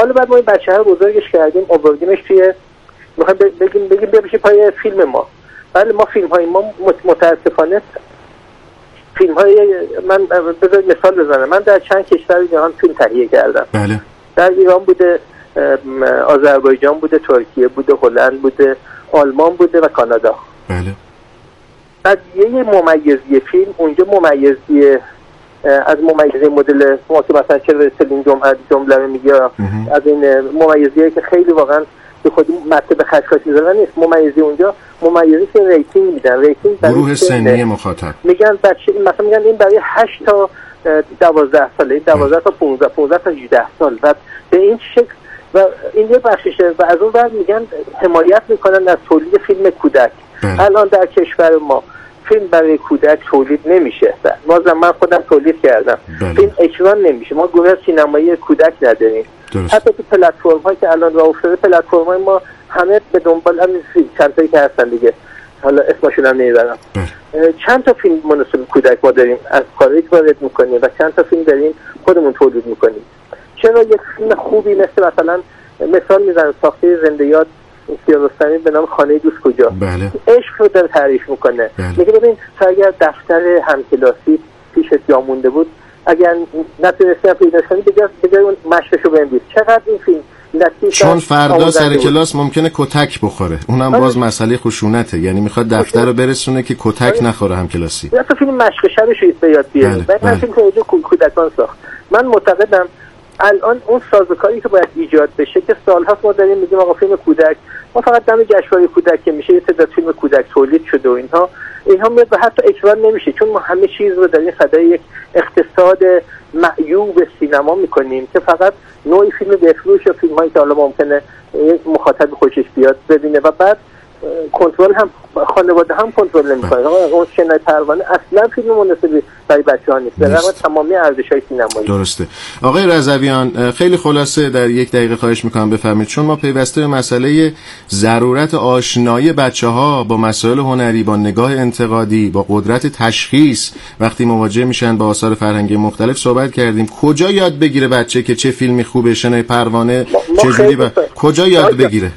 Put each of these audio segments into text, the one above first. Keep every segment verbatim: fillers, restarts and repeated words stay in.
حالا بعد ما این بچه‌ها رو بزرگش کردیم، آوردیمش توی میخوایم بگیم بگیم بیا بشه پای فیلم ما. ولی ما فیلم های ما متاسفانه فیلم های من بذار مثال بزنم، من در چند کشور جهان فیلم تهیه کردم. بله. در ایران بوده، آذربایجان بوده، ترکیه بوده، هلند بوده، آلمان بوده و کانادا. بله. بعد یه ممیزی فیلم اونجا ممیزی از ممیزی مدل ما که مثلا چه رسلین جمله جمله رو میگه، از این ممیزیه که خیلی واقعا به خود مطلب خشخاش میذارن نیست. ممیزی اونجا ممیزی که ریتینگ میدن، ریتینگ گروه سنی مخاطب میگن بچه مثلا میگن این برای هشت تا دوازده ساله، دوازده تا پانزده پانزده تا هجده سال. و به این شکل و این یه بخششه. و از اون بعد میگن حمایت میکنن از تولید فیلم کودک. بله. الان در کشور ما فیلم برای کودک تولید نمیشه. بازم من خودم تولید کردم. بله. فیلم اکران نمیشه. ما گروه سینمایی کودک نداریم. درست. حتی تو پلتفرم هایی که الان راه افتاده، پلتفرم های ما همه به دنبال همین چند تایی که هستن دیگه، حالا اسمشون هم نمیبرم. چند تا فیلم مناسب کودک ما داریم از خارج وارد میکنیم و چند تا فیلم داریم خودمون تولید میکنیم. چرا یک فیلم خوبی مثل مثلا مثال میزنم ساخته زنده یاد سیاوش‌رستمی به نام خانه دوست کجا، بله. عشق رو داره تعریف میکنه. بله. میگه ببین تو اگر دفتر همکلاسی پیشت جا مونده بود، اگر نتونستی پیداش کنی بجای اون مشقشو بنویس. چقدر این فیلم چون فردا سر کلاس ممکنه کتک بخوره، اونم باز مسئله خشونته، یعنی میخواد دفتر رو برسونه که کتک نخوره هم کلاسی. یا تو فیلم مشق شبش به یاد بیاریم. بعد من فیلم توجه کودکان ساخت. من معتقدم الان اون سازوکاری که باید ایجاد بشه که سال‌هاست ما داریم میگیم آقا فیلم کودک، ما فقط دم جشنواره کودک که میشه یه تعداد فیلم کودک تولید شده و اینها اینها میاد و حتی اکران نمیشه، چون ما همه چیز رو داریم فدای یک اقتصاد معیوب سینما میکنیم که فقط نوعی فیلم بفروش و فیلم هایی که حالا ممکنه یک مخاطب خوشش بیاد ببینه و بعد کنترل هم خانواده هم کنترل نمی‌کنه. اون شنای پروانه اصلا فیلم مناسبی برای بچه‌ها نیست. در واقع تمامی ارزش‌های سینمایی. درسته. آقای رضویان خیلی خلاصه در یک دقیقه خواهش می‌کنم بفرمایید، چون ما پیوسته به مسئله ضرورت آشنایی بچه‌ها با مسائل هنری، با نگاه انتقادی، با قدرت تشخیص وقتی مواجه میشن با آثار فرهنگی مختلف صحبت کردیم. کجا یاد بگیره بچه که چه فیلمی خوبه، شنای پروانه چجوری با... کجا یاد بگیره؟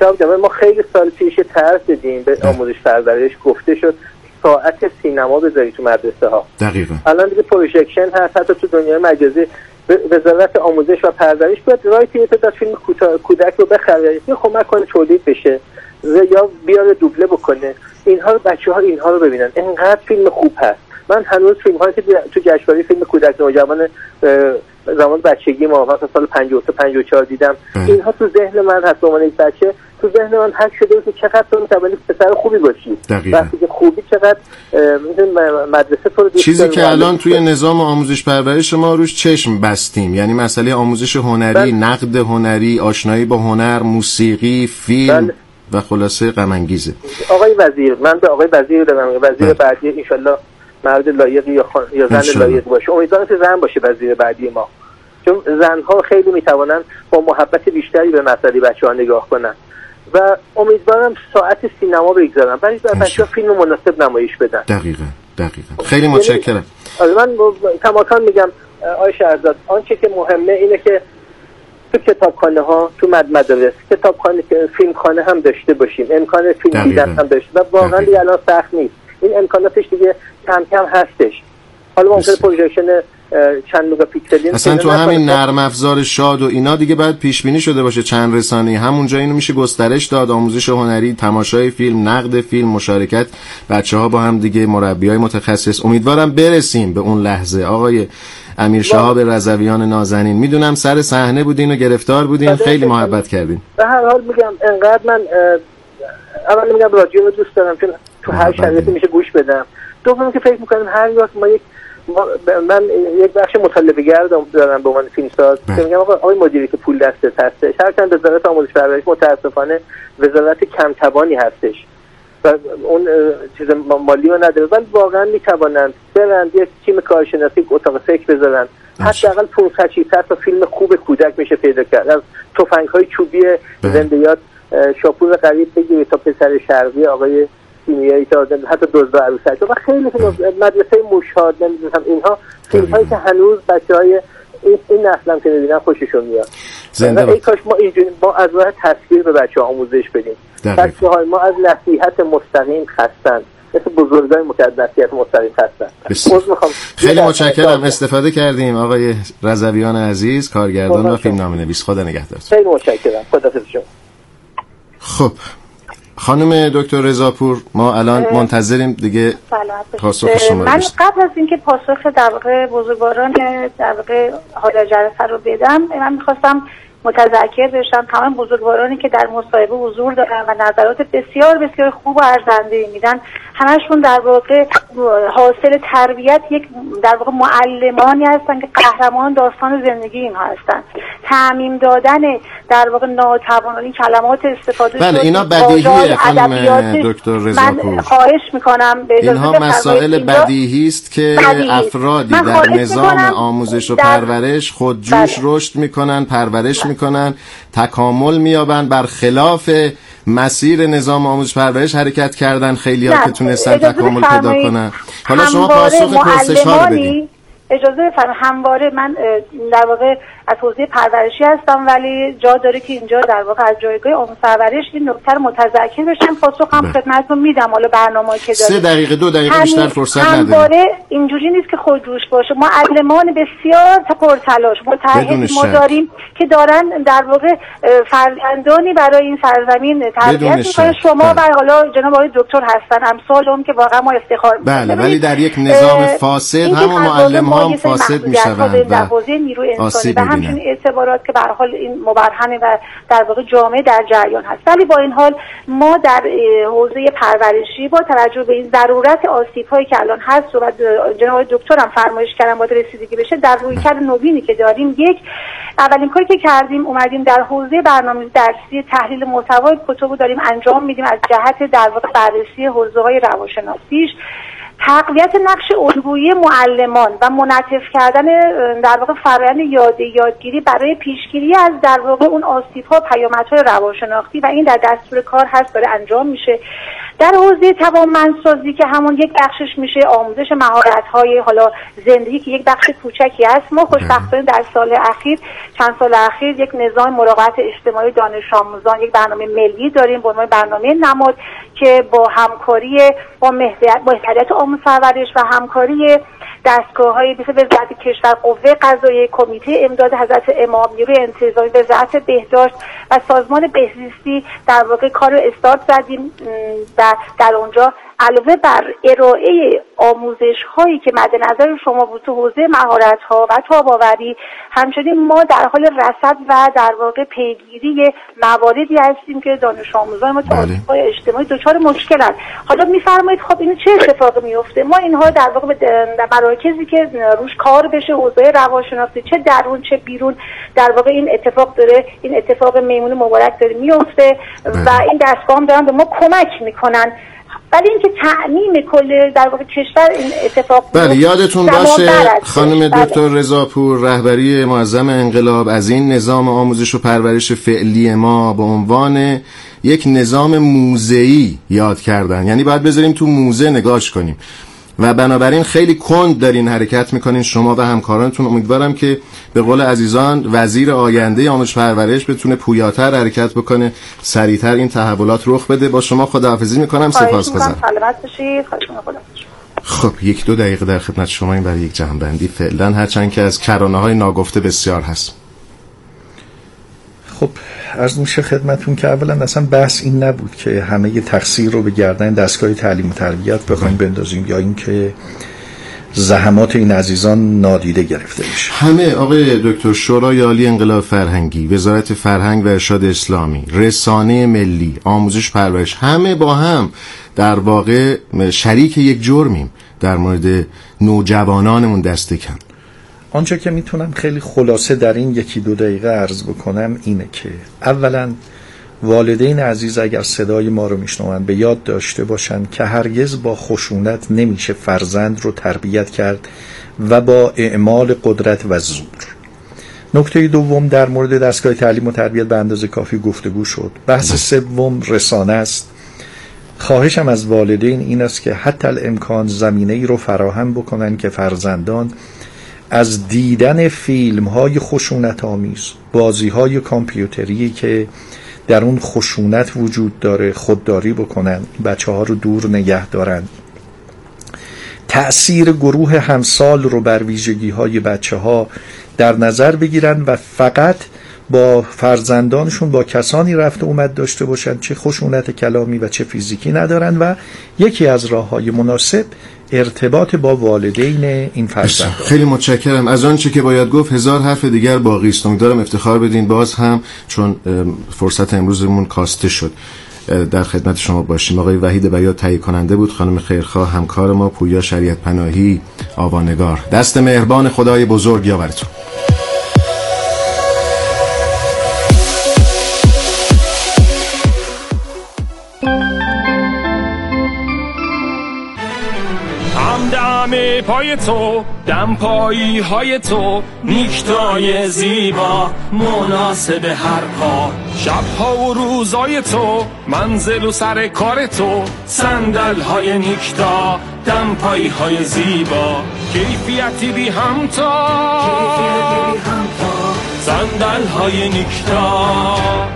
ما خیلی سال پیش طرح دادیم به آموزش پرورش، گفته شد ساعت سینما بذاری تو مدرسه ها. دقیقاً. الان دیگه پروژکشن هست، حتی تو دنیای مجازی وزارت آموزش و پرورش باید رایت یه تعداد فیلم کودک رو بخره، یه کمک کنه تولید بشه یا بیاره دوبله بکنه. اینها رو بچه‌ها اینها رو ببینن. اینقدر فیلم خوب هست. من هنوز فیلم هایی که تو جشنواره فیلم کودک نوجوان زمان بچگی ما مثلا سال پنجاه و سه پنجاه و چهار دیدم، اینها تو ذهن من هست. به عنوان یک بچه تو ذهن من حک شده بود که چقدر تو می‌توانی پسر خوبی باشی. وقتی که خوبی چقدر مدرسه تو رو دوست چیزی که الان توی نظام آموزش پرورش ما روش چشم بستیم، یعنی مسئله آموزش هنری، بل... نقد هنری، آشنایی با هنر، موسیقی، فیلم بل... و خلاصه غم انگیزه. آقای وزیر، من به آقای وزیر دادم، وزیر بعدی ان شاءالله مرد لایقی یا خان... یا زن لایق باشه. امیدوارم که زن باشه وزیر بعدی ما، چون زنها خیلی میتوانن با محبت بیشتری به مسئله بچه‌ها نگاه کنن و امیدوارم ساعت سینما بگذارن برای بچه‌ها فیلم مناسب نمایش بدن. دقیقاً دقیقاً. خیلی متشکرم. من کماکان میگم آقای شهرزاد، آنچه که مهمه اینه که تو کتابخانه ها، تو مدارس کتابخانه، فیلمخانه هم داشته باشیم، امکان فیلم دیدن هم داشته و واقعا دیگه الان سخت نیست. این امکاناتش دیگه کم کم هستش. حالا ممکنه پروژکشن چند مگاپیکسلی اصلا تو همین نرم افزار شاد و اینا دیگه باید پیش بینی شده باشه، چند رسانه‌ای همونجا اینو میشه گسترش داد، آموزش هنری، تماشای فیلم، نقد فیلم، مشارکت بچه‌ها با هم دیگه، مربیای متخصص. امیدوارم برسیم به اون لحظه. آقای امیر شهاب رضویان نازنین، میدونم سر صحنه بودین و گرفتار بودین، خیلی محبت کردین. به هر حال میگم انقدر من اول میگم رادیو رو دوست دارم چون تو هر شرایطی میشه گوش بدم. دوم که فکر میکنم هر وقت ما یک من یک بخش مطالبه‌گر دارم به عنوان فیلمساز که میگم آقا آقای مدیری که پول دستت هستش، هر چند وزارت آموزش پرورش متاسفانه وزارت کم توانی هستش و اون چیز مالی رو نداره، ولی واقعا میتوانند برند یک تیم کارشناسی اتاق فکر بذارن، حداقل پانصد ششصد تا فیلم خوب کودک میشه پیدا کرد. از تفنگ‌های چوبی زنده یاد شاپور غریب بگیرید تا پسر شرقی آقای سیمیایی تا حتی دزد و عروسک و خیلی مدرسه موشاد نمیدونم، اینها فیلم هایی که هنوز بچه های این, این نسل هم که میبینن خوششون میاد. زنده باد. ای کاش ما اینجوری ما از راه تصویر به بچه آموزش بدیم. بچه های ما از نصیحت مستقیم خستن، مثل بزرگای متعدد نصیحت مستقیم خستن. خیلی متشکرم، استفاده کردیم. آقای رضویان عزیز، کارگردان و فیلمنامه نویس، خدا نگهدارتون. خیلی متشکرم، خداحافظ شما. خب خانم دکتر رضاپور، ما الان منتظریم دیگه پاسخ شما رو. من قبل از اینکه پاسخ در واقع بزرگواران در واقع حال جلسه رو بدم، من می‌خواستم متذکر بشم تمام بزرگوارانی که در مصاحبه حضور دارن و نظرات بسیار بسیار خوب و ارزنده میدن، همشون در واقع حاصل تربیت یک در واقع معلمانی هستن که قهرمان داستان زندگی اینها هستن. تعمیم دادن در واقع ناتوانی کلمات استفاده بله اینا بدیهیه خانم دکتر رضاپور. من خواهش میکنم به اجازه اینها مسائل بدیهی است که بدیهی. افرادی در نظام آموزش و پرورش خودجوش رشد میکنن، پرورش میکنن، تکامل مییابن، برخلاف مسیر نظام آموزش پرورش حرکت کردن خیلی‌ها که تونستن تکامل پیدا کنن. حالا شما پاسخ پرسش‌ها رو بدین. اجازه بفرمایید. همواره من در واقع از حوزه پرورشی هستم، ولی جا داره که اینجا در واقع از جایگاه آموزش پرورش این نکته رو متذکر بشم. پاسخ هم خدمتتون میدم. حالا برنامه‌ای که داریم سه دقیقه دو دقیقه بیشتر فرصت نداریم. همواره اینجوری نیست که خودجوش باشه. معلمان بسیار پرتلاش متعهد ما داریم که دارن در واقع فرزندانی برای این سرزمین تربیت می‌کنن. شما و حالا جناب آقای دکتر هستن امثال اون که واقعا ما افتخار می‌کنیم. بله، ولی در یک نظام فاسد همون معلم‌ها هم فاسد میشوند در حوزه نیروی انسانی و همچنین اعتبارات که به هر حال این مبرهنه و در واقع جامعه در جریان هست. ولی با این حال ما در حوزه پرورشی با توجه به این ضرورت آسیب‌هایی که الان هست و جناب دکتر هم فرمایش کردن باید رسیدگی بشه در رویکرد نوینی که داریم، یک اولین کاری که کردیم اومدیم در حوزه برنامه درسی تحلیل محتوای کتب داریم انجام میدیم از جهت در واقع بررسی حوزه‌های روانشناسیش، تقویت نقش الگویی معلمان و منعطف کردن در واقع فرآیند یاد یادگیری برای پیشگیری از در واقع اون آسیب‌ها پیامدهای روانشناختی و این در دستور کار هست داره انجام میشه. در حوزه توانمندسازی که همون یک بخشش میشه آموزش مهارت‌های حالا زندگی که یک بخش کوچکی است، ما خوشبختانه در سال اخیر چند سال اخیر یک نظام مراقبت اجتماعی دانش آموزان، یک برنامه ملی داریم به عنوان برنامه نماد که با همکاری با محوریت آموزش پرورش و همکاری دستگاه‌های مثل وزارت کشور، قوه قضاییه، کمیته امداد حضرت امام، نیروی انتظامی، وزارت بهداشت و سازمان بهزیستی در واقع کار رو استارت زدیم و در اونجا علاوه بر ارائه آموزش‌هایی که مد نظر شما بود تو حوزه مهارت‌ها و تاب‌آوری، همچنین ما در حال رصد و در واقع پیگیری مواردی هستیم که دانش آموزان ما تو حوزه اجتماعی دچار مشکلن. حالا می‌فرمایید خب این چه اتفاقی میفته؟ ما اینها در واقع در مراکزی که روش کار بشه حوزه روانشناسی چه درون چه بیرون در واقع این اتفاق داره، این اتفاق میمون مبارک داره میفته و این دستگاه هم دارن به ما کمک میکنن. ولی اینکه تعمیم کل در واقع کشور این اتفاق بله یادتون باشه خانم دکتر رضاپور رهبری معظم انقلاب از این نظام آموزش و پرورش فعلی ما به عنوان یک نظام موزه‌ای یاد کردن، یعنی باید بذاریم تو موزه نگاش کنیم و بنابراین خیلی کند دارین حرکت میکنین شما و همکارانتون. امیدوارم که به قول عزیزان وزیر آینده آموزش پرورش بتونه پویاتر حرکت بکنه، سریعتر این تحولات رخ بده. با شما خداحافظی میکنم، سپاسگزارم. سلامت باشید. خب یک دو دقیقه در خدمت شما این برای یک جمع‌بندی فعلا، هرچند که از کرانه‌های ناگفته بسیار هست. خب عرض میشه خدمتون که اولا اصلا بحث این نبود که همه ی تقصیر رو به گردن دستگاه تعلیم و تربیت بخوایم بندازیم یا اینکه زحمات این عزیزان نادیده گرفته بشه. همه آقای دکتر شورای عالی انقلاب فرهنگی، وزارت فرهنگ و ارشاد اسلامی، رسانه ملی، آموزش پرورش، همه با هم در واقع شریک یک جرمیم در مورد نوجوانانمون دست کم. آنچه که میتونم خیلی خلاصه در این یکی دو دقیقه عرض بکنم اینه که اولا والدین عزیز اگر صدای ما رو میشنون به یاد داشته باشن که هرگز با خشونت نمیشه فرزند رو تربیت کرد و با اعمال قدرت و زور. نکته دوم در مورد دستگاه تعلیم و تربیت به اندازه کافی گفتگو شد. بحث سوم رسانه است. خواهشم از والدین این است که حتی الامکان زمینه‌ای رو فراهم بکنن که فرزندان از دیدن فیلم های خشونت آمیز، بازی های کامپیوتری که در اون خشونت وجود داره خودداری بکنن، بچه ها رو دور نگه دارن، تأثیر گروه همسال رو بر ویژگی های بچه ها در نظر بگیرن و فقط با فرزندانشون با کسانی رفت اومد داشته باشن چه خشونت کلامی و چه فیزیکی ندارن و یکی از راه های مناسب ارتباط با والدین این فرزند. خیلی متشکرم. از آنچه که باید گفت هزار حرف دیگر باقی است. امیدوارم افتخار بدین باز هم، چون فرصت امروزمون کاسته شد، در خدمت شما باشیم. آقای وحید بیات تهیه کننده بود، خانم خیرخواه همکار ما، پویا شریعت پناهی آوانگار. دست مهربان خدای بزرگ یاورتون. همه پای تو، دم پایی های تو، نیکتای زیبا مناسب هر پا، شبها و روزای تو، منزل و سر کار تو، صندل های نیکتا، دم پایی های زیبا، کیفیتی بی همتا، صندل های نیکتا.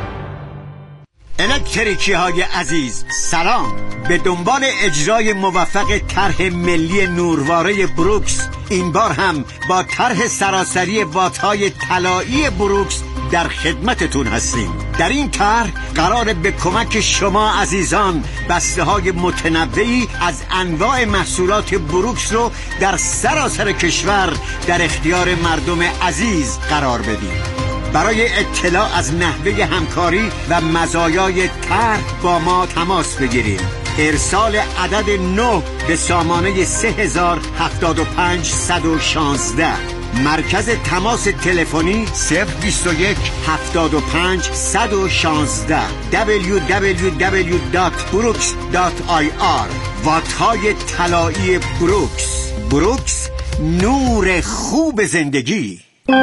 الکتریکی های عزیز سلام، به دنبال اجرای موفق طرح ملی نورواره بروکس، این بار هم با طرح سراسری وات‌های طلایی بروکس در خدمتتون هستیم. در این طرح قرار به کمک شما عزیزان بسته های متنوعی از انواع محصولات بروکس رو در سراسر کشور در اختیار مردم عزیز قرار بدیم. برای اطلاع از نحوه همکاری و مزایای طرح با ما تماس بگیرید. ارسال عدد نه به سامانه سه هزار هفتاد و پنج صد و شانزده. مرکز تماس تلفنی صفر بیست و یک هفتاد و پنج صد و شانزده. دبلیو دبلیو دبلیو دات بروکس دات آی آر. وات‌های طلایی بروکس. بروکس، نور خوب زندگی.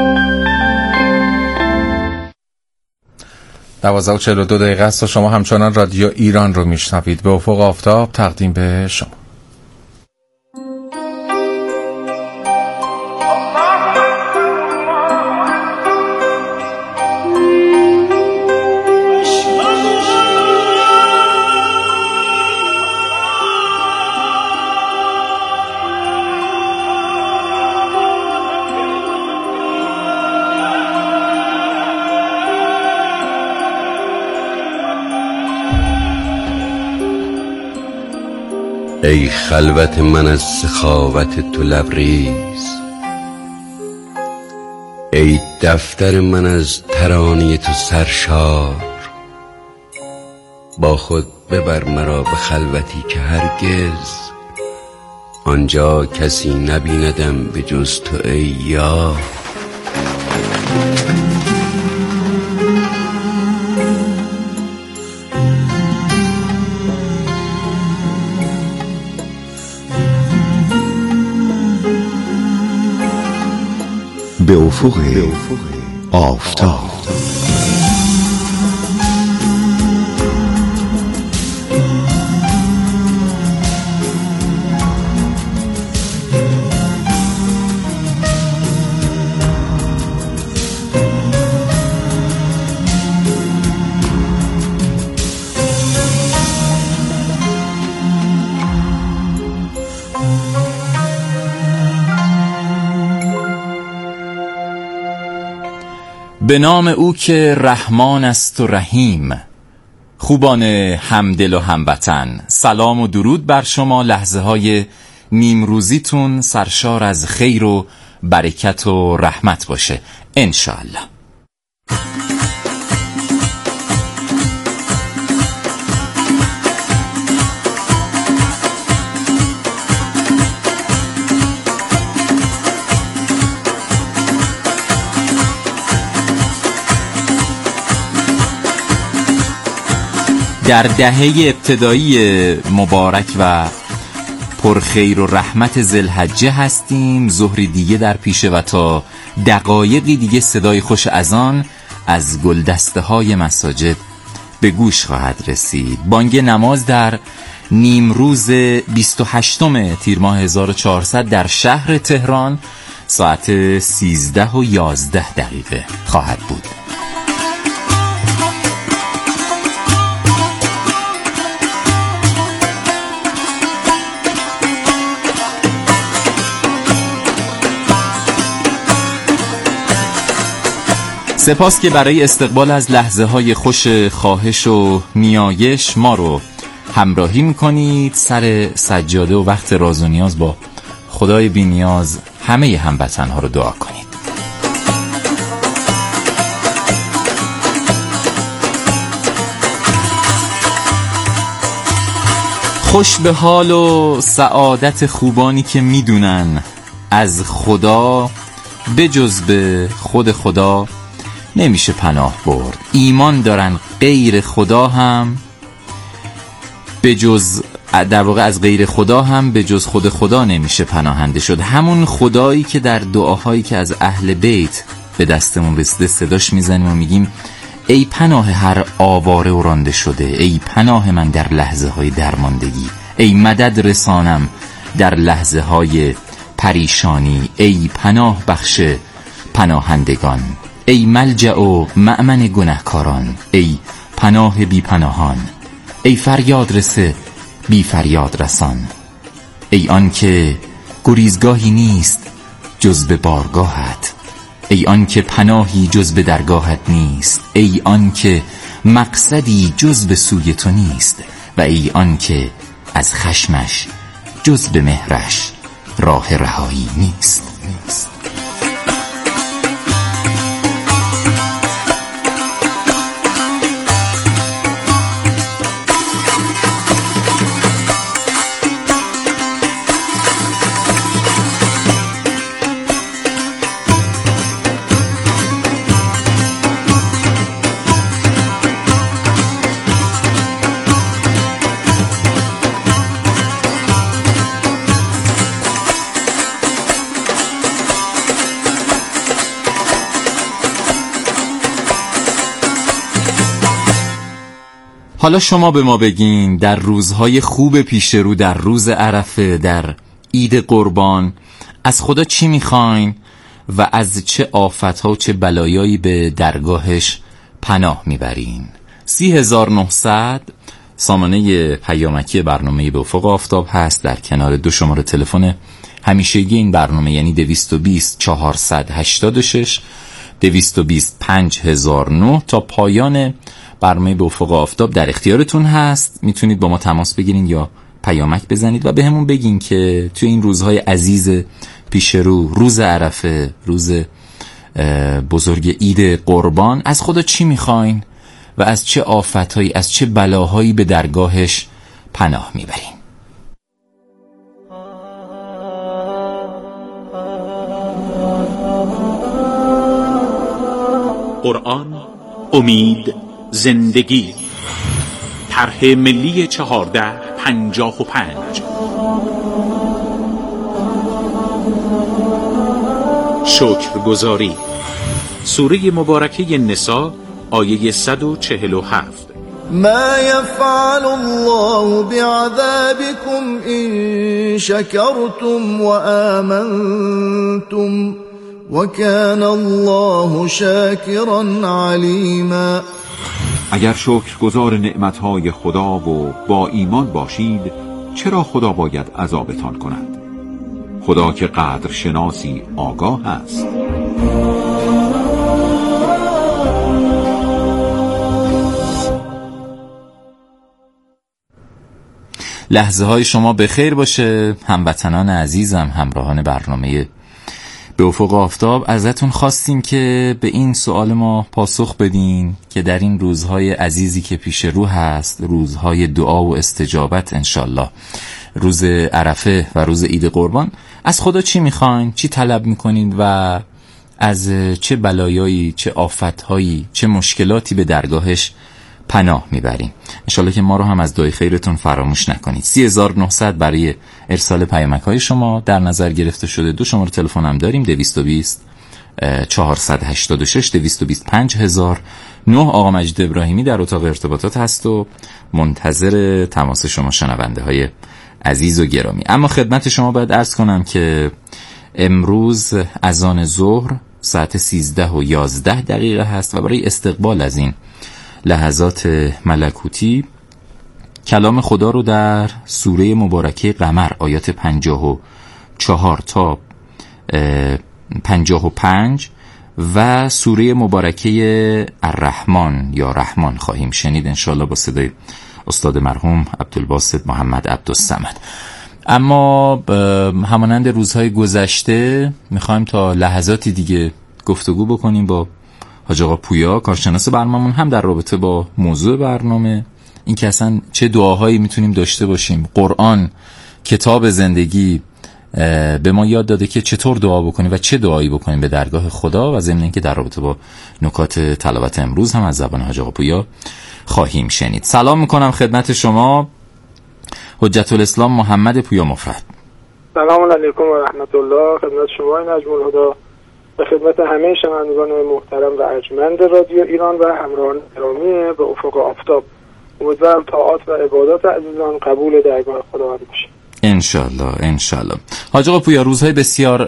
دوازده و چهل و دو دقیقه است و شما همچنان رادیو ایران رو میشنوید. به افق آفتاب تقدیم به شما. ای خلوت من از سخاوت تو لبریز، ای دفتر من از ترانه تو سرشار، با خود ببر مرا به خلوتی که هرگز آنجا کسی نبیندم به جز تو ای یار. به افق آفتاب. به نام او که رحمان است و رحیم، خوبان همدل و هموطن، سلام و درود بر شما. لحظه های نیمروزیتون سرشار از خیر و برکت و رحمت باشه انشاءالله. در دهه ابتدایی مبارک و پرخیر و رحمت ذوالحجه هستیم. ظهری دیگه در پیشه و تا دقایقی دیگه صدای خوش اذان از گلدسته های مساجد به گوش خواهد رسید. بانگ نماز در نیمروز بیست و هشتم تیر ماه هزار و چهارصد در شهر تهران ساعت سیزده و یازده دقیقه خواهد بود. سپاس که برای استقبال از لحظه های خوش خواهش و نیایش ما رو همراهی میکنید. سر سجاده و وقت راز و نیاز با خدای بی نیاز همه هموطنها رو دعا کنید. خوش به حال و سعادت خوبانی که میدونن از خدا به جز به خود خدا نمیشه پناه برد. ایمان دارن غیر خدا هم به جز در واقع از غیر خدا هم به جز خود خدا نمیشه پناهنده شد. همون خدایی که در دعاهایی که از اهل بیت به دستمون رسیده صداش میزنیم و میگیم ای پناه هر آواره و رانده شده، ای پناه من در لحظه های درماندگی، ای مدد رسانم در لحظه های پریشانی، ای پناه بخش پناهندگان، ای ملجأ و مأمن گنهکاران، ای پناه بی پناهان، ای فریاد رسه بی فریاد رسان، ای آن که گریزگاهی نیست جز به بارگاهت، ای آن که پناهی جز به درگاهت نیست، ای آن که مقصدی جز به سوی تو نیست، و ای آن که از خشمش جز به مهرش راه رهایی نیست. نیست. حالا شما به ما بگین در روزهای خوب پیش رو، در روز عرفه، در عید قربان از خدا چی میخواین و از چه آفتها و چه بلایایی به درگاهش پناه میبرین؟ سی هزار و نهصد سامانه پیامکی برنامه به افق آفتاب هست، در کنار دو شماره تلفن همیشگی این برنامه، یعنی دویست و بیست چهارصد هشتاد و شش دویست و بیست پنج هزار و نه. تا پایان برنامه به افق آفتاب در اختیارتون هست، میتونید با ما تماس بگیرین یا پیامک بزنید و به همون بگین که توی این روزهای عزیز پیش رو، روز عرفه، روز بزرگ عید قربان، از خدا چی میخواین و از چه آفتهایی، از چه بلاهایی به درگاهش پناه میبرین. قرآن، امید، زندگی. طرح ملی چهارده پنجاه و پنج. شکرگزاری. سوره مبارکه نساء آیه صد و چهل و هفت. ما يفعل الله بعذابكم إن شكرتم وآمنتم وكان الله شاكرا عليما. اگر شکرگزار نعمتهای خدا و با ایمان باشید چرا خدا باید عذابتان کند؟ خدا که قدر شناسی آگاه است. لحظه های شما به خیر باشه هموطنان عزیزم، همراهان برنامه به افق آفتاب. ازتون خواستیم که به این سوال ما پاسخ بدین که در این روزهای عزیزی که پیش رو هست، روزهای دعا و استجابت انشالله، روز عرفه و روز عید قربان، از خدا چی میخواین؟ چی طلب میکنین و از چه بلایایی، چه آفتهایی، چه مشکلاتی به درگاهش پناه میبریم؟ انشالله که ما رو هم از دعای خیرتون فراموش نکنید. سی هزار و نهصد برای ارسال پیامک های شما در نظر گرفته شده. دو شماره تلفن هم داریم، دویست و بیست چهارصد هشتاد و شش دویست و بیست پنج هزار و نه. آقا مجید ابراهیمی در اتاق ارتباطات هست و منتظر تماس شما شنونده های عزیز و گرامی. اما خدمت شما باید عرض کنم که امروز اذان ظهر ساعت سیزده و یازده دقیقه هست و برای استقبال از این لحظات ملکوتی کلام خدا رو در سوره مبارکه قمر آیات پنجاه و چهار تا پنجاه و پنج و سوره مبارکه الرحمن یا رحمان خواهیم شنید انشالله با صدای استاد مرحوم عبدالباسط محمد عبدالصمد. اما همانند روزهای گذشته میخوایم تا لحظاتی دیگه گفتگو بکنیم با حاج آقا پویا کارشناس برنامه‌مون، هم در رابطه با موضوع برنامه، این که اصلا چه دعاهایی میتونیم داشته باشیم. قرآن کتاب زندگی به ما یاد داده که چطور دعا بکنیم و چه دعایی بکنیم به درگاه خدا، و ضمن اینکه در رابطه با نکات تلاوت امروز هم از زبان حاج آقا پویا خواهیم شنید. سلام میکنم خدمت شما حجت الاسلام محمد پویا مفرد. سلام علیکم و رحمت الله. خدمت شما نجم الهدی و خدمت همه شنوندگان محترم و ارجمند رادیو ایران و همراهان گرامی به افق آفتاب. امیدوارم طاعات و عبادات عزیزان قبول درگاه خداوند باشه. انشالله انشالله. حاج آقا پویا، روزهای بسیار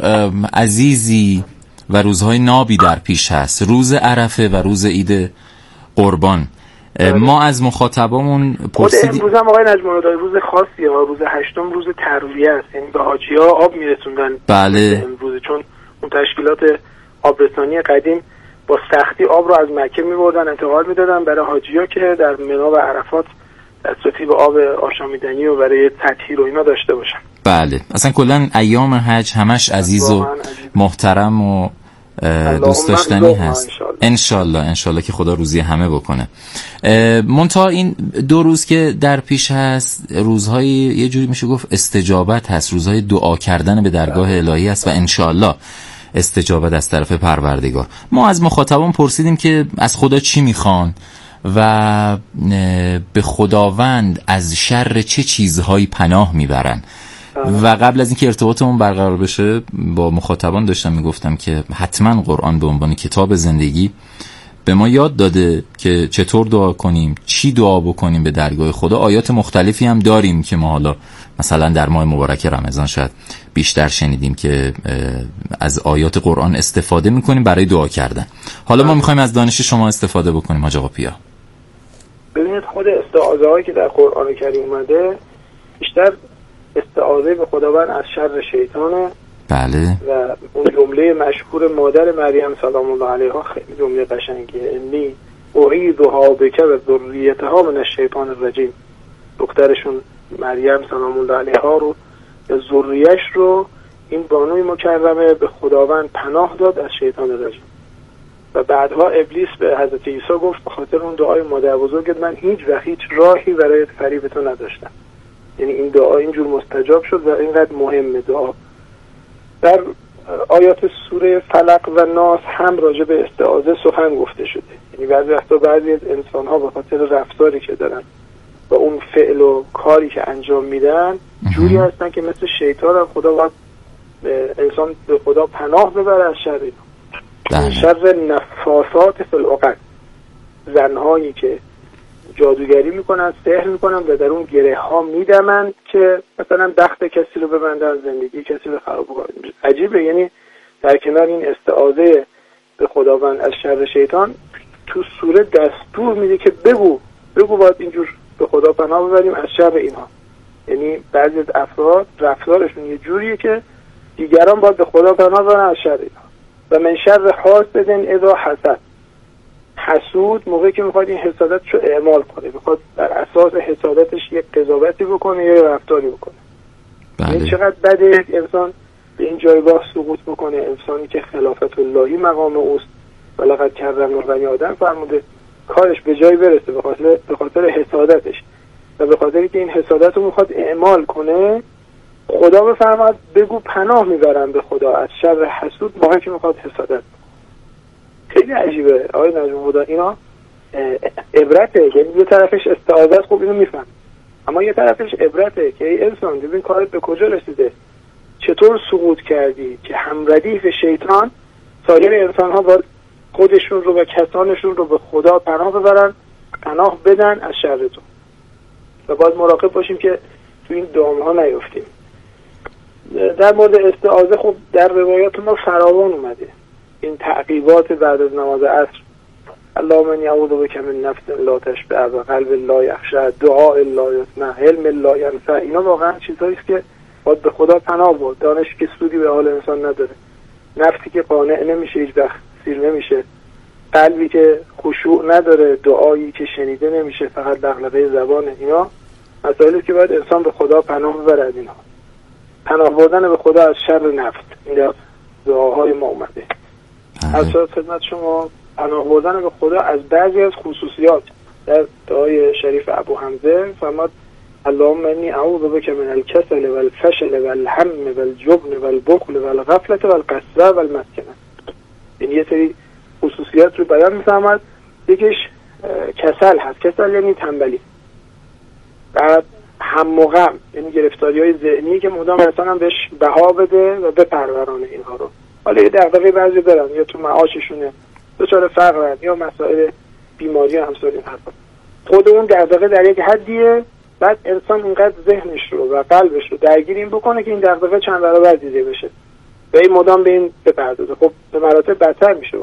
عزیزی و روزهای نابی در پیش هست، روز عرفه و روز عید قربان. ما از مخاطبامون پرسیدیم امروز هم آقای نجم الهدی روز خاصی ها، روز هشتم روز ترویه است، یعنی به حاجی ها آب میرسوندن. بله امروز چون اون تشکیلات آبرسانی قدیم با سختی آب رو از مکه میبردن انتقال میدادن برای حاجی ها که در منی و عرفات دسترسی به آب آشامیدنی و برای تطهیر و اینا داشته باشن. بله اصلا کلاً ایام حج همش عزیز و محترم و دوست داشتنی هست. انشالله انشالله که خدا روزی همه بکنه. منتها این دو روز که در پیش هست روزهای یه جوری میشه گفت استجابت هست، روزهای دعا کردن به درگاه الهی هست و انشالله استجابت از طرف پروردگار. ما از مخاطبان پرسیدیم که از خدا چی میخوان و به خداوند از شر چه چیزهایی پناه میبرن. و قبل از اینکه ارتباطمون برقرار بشه با مخاطبان داشتم میگفتم که حتما قرآن به عنوان کتاب زندگی به ما یاد داده که چطور دعا کنیم، چی دعا بکنیم به درگاه خدا. آیات مختلفی هم داریم که ما حالا مثلا در ماه مبارک رمضان شاید بیشتر شنیدیم که از آیات قرآن استفاده میکنیم برای دعا کردن. حالا ما میخوایم از دانش شما استفاده بکنیم حاج آقا پویا. ببینید خود استعاذه هایی که در قرآن کریم اومده بیشتر استعاذه به خداوند از شر شیطانه. بله. و اون جمله مشهور مادر مریم سلام الله علیها خیلی جمله قشنگیه، انی اعیذها بک و ذریتها من الشیطان الرجیم. دخترشون مریم سلام الله علیها رو یا ذریه‌اش رو این بانوی مکرمه به خداوند پناه داد از شیطان الرجیم. و بعدها ابلیس به حضرت عیسی گفت به خاطر اون دعای مادر بزرگت من هیچ وقت هیچ راهی برای فریب تو نداشتم. یعنی این دعا اینجور مستجاب شد و اینقدر مهمه دعا. در آیات سوره فلق و ناس هم راجع به استعاذه سخن گفته شده. یعنی بعضی وقتا بعضی از انسان ها به خاطر رفتاری که دارن و اون فعل و کاری که انجام میدن جوری هستن که مثل شیطان هم خدا باید انسان به خدا پناه ببره از شر اینا. شر نفاسات فی العقد، زنهایی که جادوگری میکنن، سحر میکنن و در اون گره ها میدمن که مثلا بخت کسی رو ببندن، زندگی کسی رو خراب کنن. عجیبه، یعنی در کنار این استعاذه به خداوند از شر شیطان تو سوره دستور میده که بگو بگو باید اینجور به خدا پناه ببریم از شر اینها. یعنی بعضی از افراد رفتارشون یه جوریه که دیگران باید به خدا پناه ببرن از شر اینها. و من شر حاسد اذا حسد، حسود موقعی که میخواد این حسادتش رو اعمال کنه، میخواد بر اساس حسادتش یک قضاوتی بکنه یا رفتاری بکنه. بله. این چقدر بده انسان به این جایگاه سقوط بکنه. انسانی که خلافت اللهی مقام اوست و لقد کرمنا بنی آدم فرموده کارش به جای برسه به خاطر به خاطر حسادتش و به خاطری که این حسادت رو میخواد اعمال کنه، خدا بفرماد بگو پناه میبرم به خدا از شر حسود موقعی که میخواد حسادت. خیلی عجیبه آقای نجم الهدی، اینا عبرته. یعنی یه طرفش استعاذه است، خوب اینو میفهم، اما یه طرفش عبرته که ای انسان ببین کارت به کجا رسیده، چطور سقوط کردی که هم ردیف شیطان سایر انسان ها باید خودشون رو و کسانشون رو به خدا پناه ببرن، پناه بدن از شر تو. و باید مراقب باشیم که تو این دام ها نیفتیم. در مورد استعاذه خب در روایات ما فراوان اومده این تعقیبات بعد از نماز عصر، اللهم انی اعوذ بک من نفس لا تشبع و قلب لا یخشع، دعاء لا یسمع، علم لا ینفع. اینا واقعا چیزایی است که باید به خدا پناه برد. دانش که سودی به حال انسان نداره، نفسی که قانع نمیشه، هیچ وقت سیر نمیشه، قلبی که خشوع نداره، دعایی که شنیده نمیشه، فقط دغدغه زبانه. اینا مسائلی که باید انسان به خدا پناه ببره. از اینها پناه بردن به خدا از شر نفس، این دعاهای ما اومده. از خدمت شما پناه بردن به خدا از بعضی از خصوصیات در دعای شریف ابو حمزه فرماد اللهم انی اعوذ بک من الکسل والفشل والهم والجبن والبخل والغفلة والقسوة والمسکنة. این یه سری خصوصیات رو بیان می‌فرماد. یکیش کسل هست، کسل یعنی تنبلی. بعد هم و غم یعنی گرفتاری‌های ذهنی که مدام انسان هم بهش بها بده و بپرورانه اینها رو. حالا یه دغدغه بعضی دارن یا تو معاششونه دچار فقرن یا مسائل بیماری همسر این حرفا. خود اون دغدغه در یک حدیه، بعد انسان اینقدر ذهنش رو و قلبش رو درگیر این بکنه که این دغدغه چند برابر دیده بشه و این مدام به این بپردازه. خب به مراتب بدتر میشه.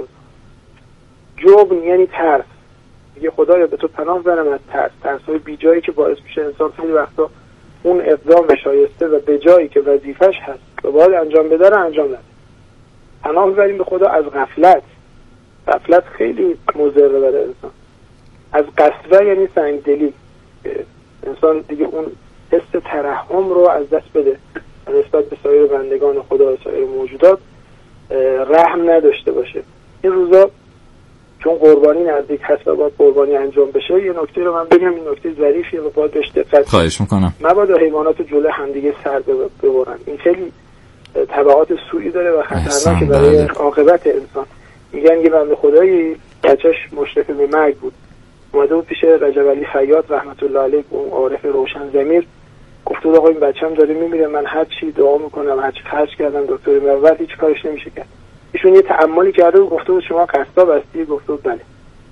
جبن یعنی ترس. میگه خدایا به تو پناه برم از ترس، ترس‌های بی جایی که باعث میشه انسان خیلی وقتا اون اقدام شایسته و به جایی که وظیفش هست و باید انجام بده رو انجام نده. پناه بریم به خدا از غفلت. غفلت خیلی مضر برای انسان. از قسوه یعنی سنگدلی، انسان دیگه اون حس ترحم رو از دست بده نسبت به سایر بندگان خدا و سایر موجودات، رحم نداشته باشه. این روزا چون قربانی نزدیک هست و باید قربانی انجام بشه، یه نکته رو من بگم، این نکته ظریفیه و باید بهش دقت خواهش میکنم. مبادا حیوانات جلوی همدیگه سر ببرن. این خیلی تبعات سوئی داره و خطرناکه برای عاقبت انسان. میگن یه بنده خدایی بچه‌ش مشرف به مرگ بود، اومده بود پیش رجب علی خیاط رحمت الله علیه، اون عارف روشن ضمیر، گفت بود آقا این بچه‌م داره میمیره، من هر چی دعا میکنم، هر چی خرج کردم دکتر میاد هیچ کارش نمیشه کرد. ایشون یه تأملی کرده و گفته بود شما قصاب هستی؟ گفته بود بله.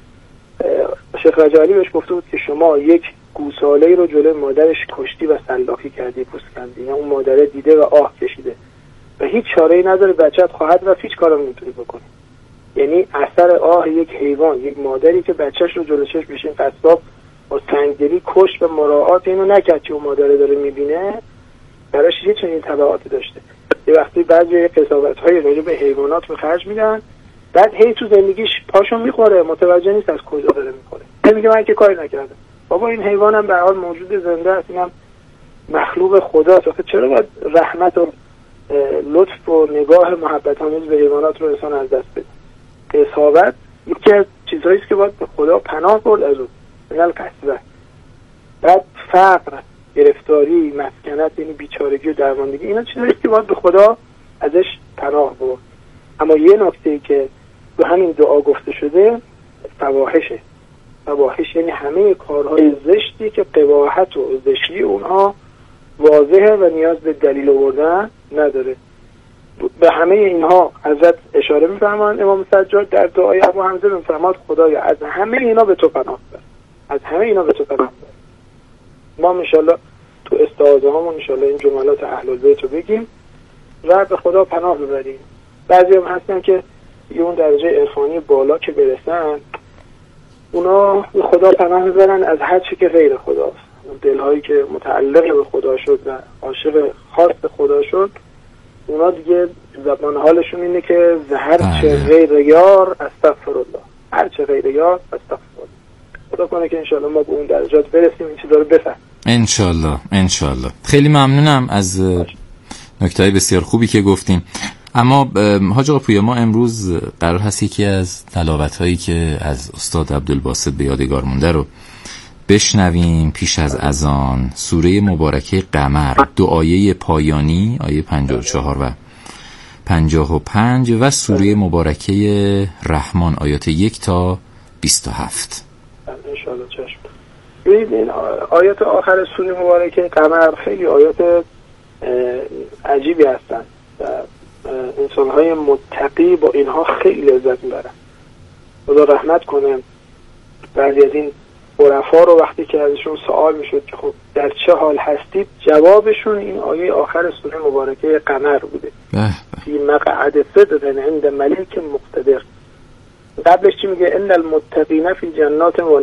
شیخ رجب علی بهش گفته بود که شما یک گوساله‌ای رو جلوی مادرش کشتی و سلاخی کردی، پوست کندی، یعنی اون مادره دیده و آه کشیده و هیچ چاره‌ای نداره، بچه‌ت خواهد و هیچ کاری نمیتونی بکنی. یعنی اثر آه یک حیوان، یک مادری که بچه‌ش رو جلوی چشم بشین قصاب با سنگدلی کشت و مراعات اینو نکرد که اون مادره داره میبینه، براش یه چنین تبعاتی داشته. یه وقتی بعضی قضاوت‌های راجع به حیوانات به خرج میدن، بعد هی تو زندگیش پاشون میخوره، متوجه نیست از کجا داره میخوره. میگه من که کاری نکردم. بابا این حیوانم به هر حال موجود زنده است، اینم مخلوق خداست. آخه چرا باید رحمت و لطف و نگاه محبت آمیز به حیوانات رو انسان از دست بده؟ اصابت یکی از چیزهایی است که باید به خدا پناه برد از اون. منال قصبه. بعد فقر، گرفتاری، مسکنت یعنی بیچارگی و درماندگی، اینا چیزایی است که باید به خدا ازش پناه برد. اما یه نکته‌ای که تو همین دعا گفته شده فواحشه. فواحش یعنی همه کارهای زشتی که قباحت و زشتی اونها واضحه و نیاز به دلیل آوردن نداره. به همه اینها حضرت اشاره می‌فرمایند. امام سجاد در دعای ابو حمزه می‌فرماد خدایا از همه اینا به تو پناه بر، از همه اینا به تو پناه بر. ما ان شاءالله تو استعاذه هامون ان شاءالله این جملات اهل البیت رو بگیم و به خدا پناه ببریم. بعضی هم هستن که یه اون درجه عرفانی بالا که برسن، اونا به خدا پناه میبرن از هر چی که غیر خداست. دلهایی که متعلق به خدا شد و عاشق خاص خدا شد، اونا دیگه زبان حالشون اینه که هر چه غیر یار استغفرالله، هر چه غیر یار استغفرالله. خدا کنه که انشالله ما به اون درجات برسیم، این چیزا رو بفهم. انشالله انشالله. خیلی ممنونم از نکته‌های بسیار خوبی که گفتیم. اما حاج آقا پویا، ما امروز قرار هست یکی از تلاوت‌هایی که از استاد عبدالباسط به یادگار مونده رو بشنویم. پیش از اذان سوره مبارکه قمر، دو آیه پایانی، آیه پنجاه و چهار و پنجاه و پنج و سوره مبارکه رحمان، آیات یک تا بیست و هفت. انشاءالله چشم. ببینید این آیات آخر سوره مبارکه قمر خیلی آیات عجیبی هستن و انسان‌های متقی با اینها خیلی لذت میبرن. خدا رحمت کنه بعضی از این عرفا رو وقتی که ازشون سوال میشد که خب در چه حال هستید، جوابشون این آیه آخر سوره مبارکه قمر بوده، فی مقعد صدق عند ملیک مقتدر. قبلش چی میگه؟ ان المتقین فی جنات و